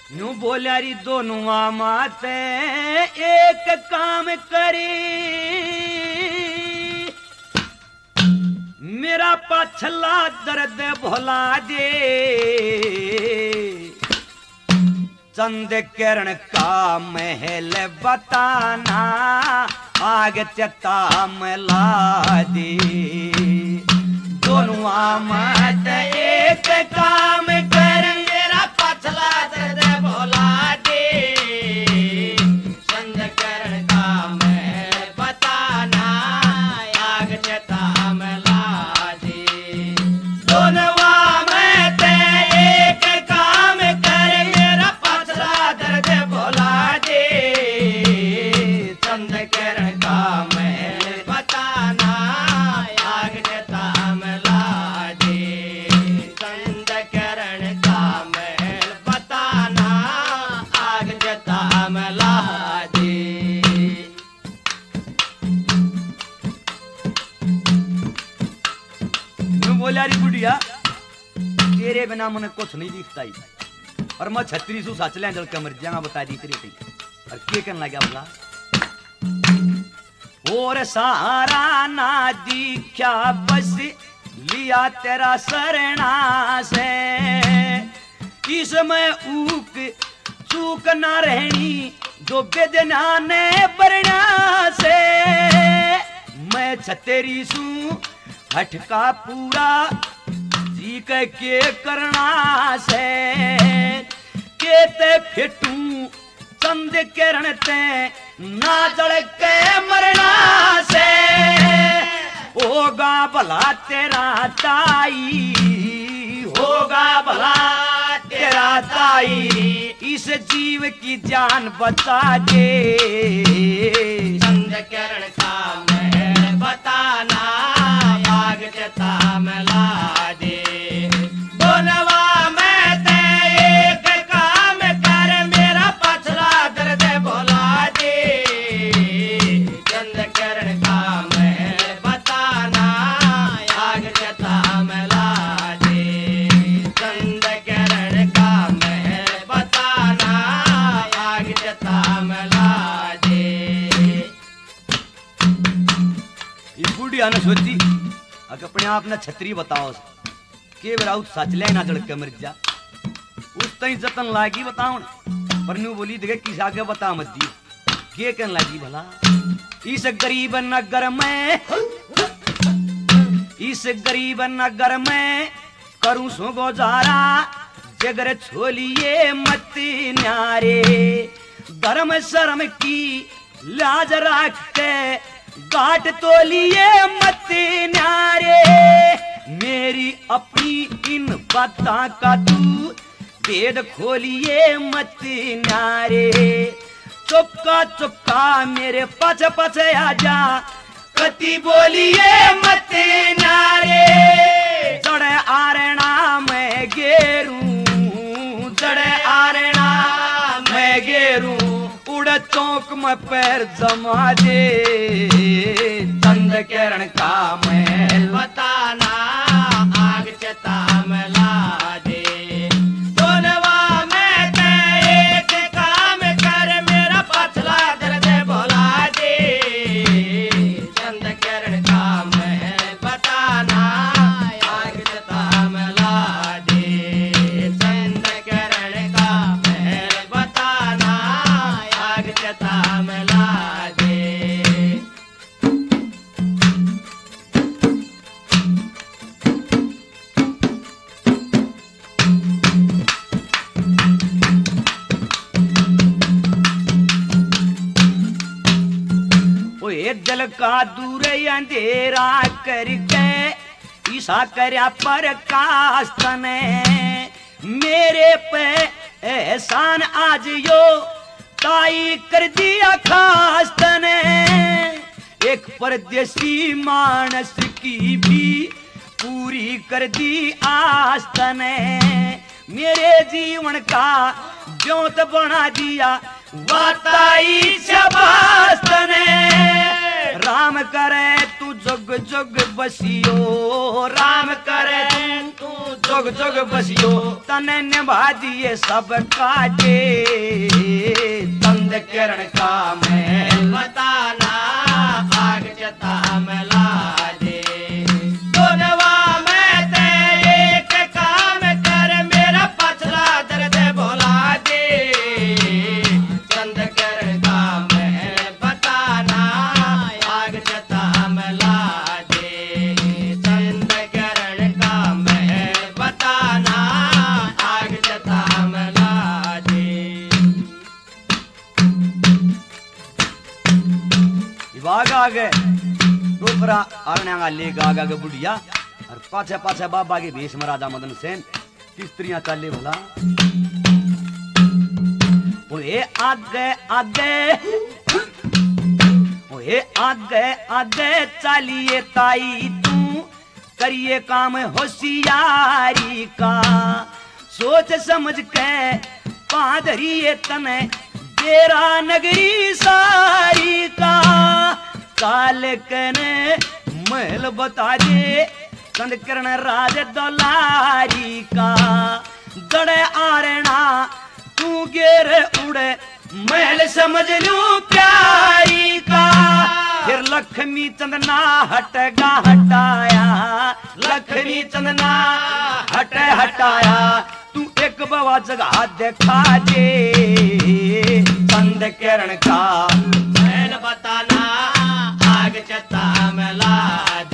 यूं बोलिया री दोनों माते एक काम करी, मेरा पाछला दर्द भुला दे। चंद किरण का महल बताना आग चता मिला दे। दोनों मत एक काम कर, मेरा पाछला दर्द भुला दे। चंद किरण का महल बताना आग चता मिला दे। दोनों मत एक काम कर, मेरा पाछला दर्द भुला दे। चंद किरण का महल बताना आग चता मिला दे। चंद किरण का महल बताना आग चता मिला दे। बोलिया री बुढ़िया तेरे बिना मन कुछ नहीं दिखता ही, और मैं छतरी सु सच ले जल के मर जाऊंगा बता दी तेरे थी। और के कहने लगा बोला और सारा ना दिखा बस लिया तेरा शरणा से। इसमें ऊक चूक ना रहनी जो बेदना ने बरना से। मैं छतेरी सू हटका पूरा जी के करना से। केते फिटू चंद किरण ते ना जड़ के मरना से। होगा भला तेरा ताई, होगा भला तेरा ताई। इस जीव की जान बचा दे। चंद किरण का महल बताना आग चता मिला दे। दोनवा में ते एक काम कर, मेरा पाछला दर्द भुला दे। चंद किरण का महल बताना आग चता मिला दे। चंद किरण का महल बताना आग चता मिला दे। ये बुढ़िया ने सोची अगर अपने आप ने छतरी बताओ के बेराउत सच ले ना जड़ के मर जा। उस तई जतन लागी बताओ पर न्यू बोली देखे किस आगे बता मत दी। के कहने लगी भला इस गरीब नगर में, इस गरीब नगर में करूं सो गुजारा। जगर छोलिए मत न्यारे, धर्म शर्म की लाज रख के गाट तो लिए मत न्यारे। मेरी अपनी इन बातों का तू भेद खोलिए मत न्यारे। चुपका चुपका मेरे पछ पछ आजा, कति बोलिए मत न्यारे। जड़े आरणा मैं गेरू, जड़े आरणा मैं गेरू। उड़ चौक में पैर जमा दे। चंद किरण का महल बताना आग चता मिला दे। दोनवा में ते एक काम कर, मेरा पाछला दर्द भुला दे। चंद किरण का महल बताना आग चता मिला दे। चंद किरण का महल बताना आग चता मिला दे। जल का दूर अंधेरा करके ईसा करया प्रकाश तने। मेरे पे एहसान आज यो ताई कर दिया खास तने। एक परदेसी मानस की भी पूरी कर दी आस तने। मेरे जीवन का ज्योत बना दिया वाताई शबास तने। राम करे तू जुग जुग बसियो, राम करे तू जुग जुग बसियो, तने निभा दिए सब काटे, चंद किरण का महल बताना आग जता मला दे, दोनवा में ते एक काम कर, मेरा पछला दर्द भुला दे, चंद किरण का महल बताना आग जता मला दे, चंद किरण का महल बताना आग जता मला दे। विभाग आ गए ऊपरा अरण्या लेक आगा के बुढ़िया और पाछे पाछे बाबा के भेष में राजा मदन सेन किस स्त्रियां चाले भला ओए आगे आगे, ओए आगे आगे चालिए ताई तू, करिए काम होशियारी का, सोच समझ के पादरिए तने तेरा नगरी सारी का, काल कने महल बता दे, चंद किरण राज दौलारी का, गड़े आरणा तू गेर उड़े, महल समझ लूं प्यारी का, फिर लक्ष्मी चंदना हटगा हटाया, लक्ष्मी चंदना हट हटाया, तू एक बाबा जगह देखा दे, चंद किरण का महल बताना आग जता मला